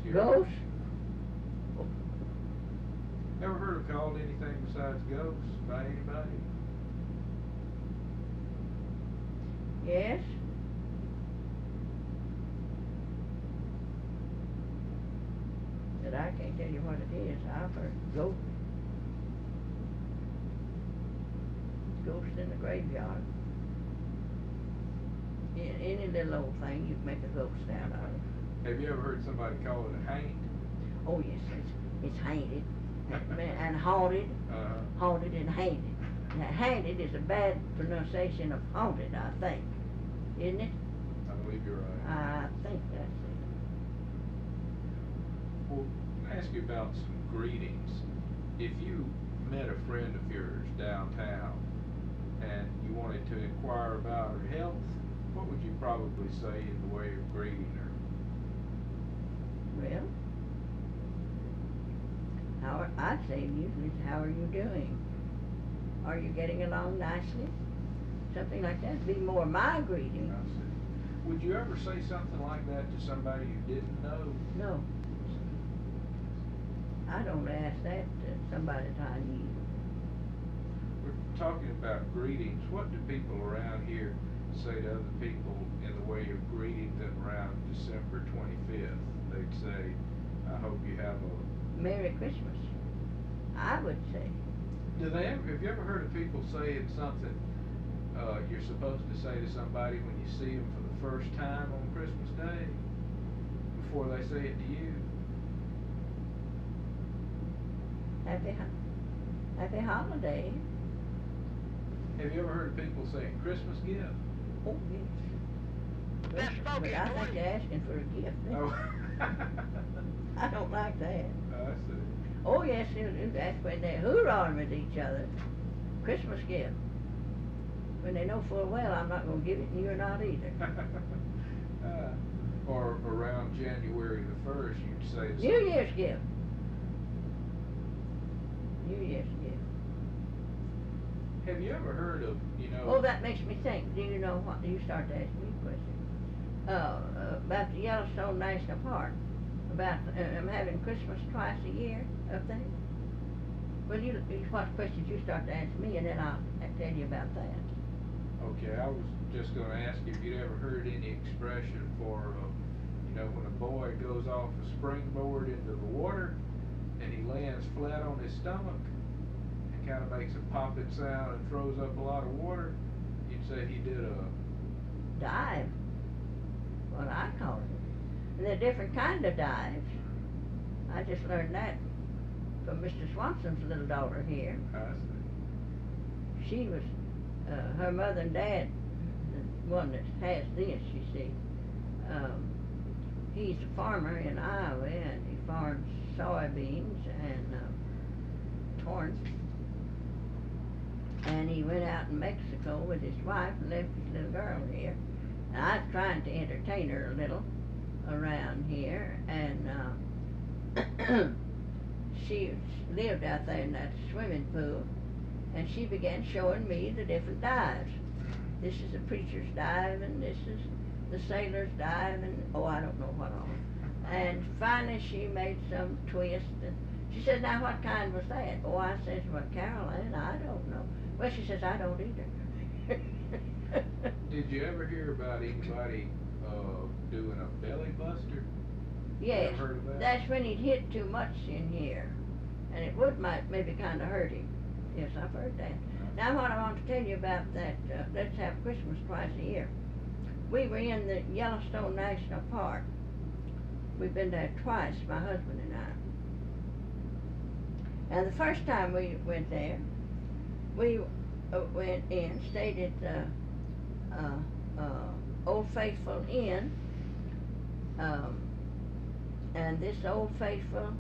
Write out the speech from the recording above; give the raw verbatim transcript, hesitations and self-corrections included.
hear? Ghosts? Ever heard of called anything besides ghosts by anybody? Yes. But I can't tell you what it is. I've heard ghosts. Ghosts in the graveyard. Yeah, any little old thing you can make a ghost out of. Have you ever heard somebody call it a haint? Oh yes, it's it's haunted and haunted, Uh, haunted and haunted. Now, haunted is a bad pronunciation of haunted, I think, isn't it? I believe you're right. I think that's it. Well, I'll ask you about some greetings. If you met a friend of yours downtown and you wanted to inquire about her health, what would you probably say in the way of greeting her? Well, how are, I'd say usually, how are you doing? Are you getting along nicely? Something like that would be more my greeting. I see. Would you ever say something like that to somebody you didn't know? No. I don't ask that to somebody that I knew. We're talking about greetings. What do people around here say to other people in the way of greeting them around December twenty-fifth? They'd say, I hope you have a... Merry Christmas, I would say. Do they ever, have you ever heard of people saying something uh, you're supposed to say to somebody when you see them for the first time on Christmas Day before they say it to you? Happy, happy holiday. Have you ever heard of people saying Christmas gift? Oh, yes. But I think they're asking for a gift. Oh. I don't like that. I see. Oh, yes, that's when they're hoorahing with each other. Christmas gift. When they know full well I'm not going to give it and you're not either. uh, or around January the first, you'd say... New something. Year's gift. New Year's gift. Have you ever heard of, you know... Oh, that makes me think. Do you know what? You start to ask me questions. Uh, uh, about the Yellowstone National Park. About uh, I'm having Christmas twice a year up there. Well, you, you what questions you start to ask me, and then I'll, I'll tell you about that. Okay, I was just going to ask if you'd ever heard any expression for, uh, you know, when a boy goes off a springboard into the water and he lands flat on his stomach and kind of makes a popping sound and throws up a lot of water, you'd say he did a... Dive. What I call it. And there are different kind of dives. I just learned that from Mister Swanson's little daughter here. I see. She was, uh, her mother and dad, the one that has this, you see, um, he's a farmer in Iowa, and he farms soybeans and uh, corn. And he went out in Mexico with his wife and left his little girl here. And I was trying to entertain her a little around here, and uh, she lived out there in that swimming pool, and she began showing me the different dives. This is the preacher's dive, and this is the sailor's dive, and oh, I don't know what all. And finally she made some twist, and she said, now what kind was that? Oh, I says, well, Caroline, I don't know. Well, she says, I don't either. Did you ever hear about anybody uh, doing a belly buster? Yes, heard of that? That's when he'd hit too much in here, and it would might maybe kind of hurt him. Yes, I've heard that. Now what I want to tell you about that, uh, let's have Christmas twice a year. We were in the Yellowstone National Park. We've been there twice, my husband and I. And the first time we went there, we uh, went in, stayed at the uh, uh, Old Faithful Inn, um, and this Old Faithful